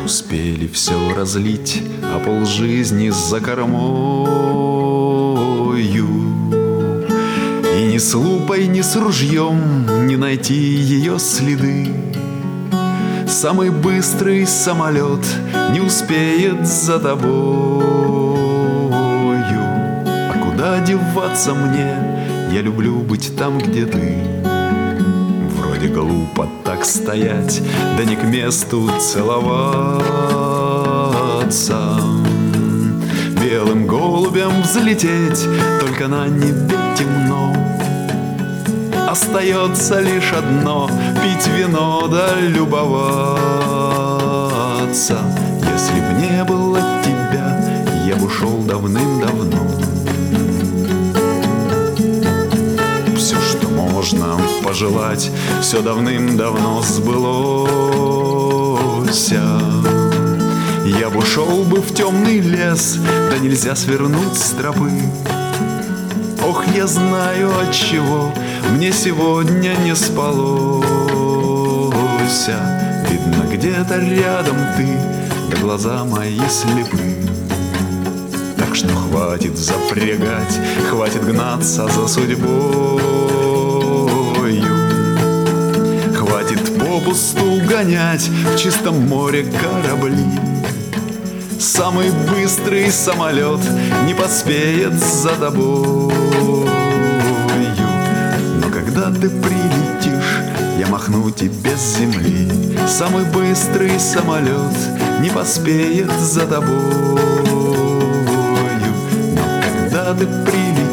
успели все разлить, а полжизни за кормою. И ни с лупой, ни с ружьем не найти ее следы. Самый быстрый самолет не успеет за тобою. А куда деваться мне? Я люблю быть там, где ты. Вроде глупо так стоять, да не к месту целоваться. Белым голубем взлететь, только на небе темно. Остается лишь одно — пить вино да любоваться. Если б не было тебя, я б ушел давным-давно. Все, что можно пожелать, все давным-давно сбылось. Я б ушел бы в темный лес, да нельзя свернуть с тропы. Ох, я знаю, отчего мне сегодня не спалось. Видно, где-то рядом ты, да глаза мои слепы. Так что хватит запрягать, хватит гнаться за судьбою. Хватит попусту гонять в чистом море корабли. Самый быстрый самолет не поспеет за тобою. Но когда ты прилетишь, я махну тебе с земли. Самый быстрый самолет не поспеет за тобою. Но когда ты прилетишь,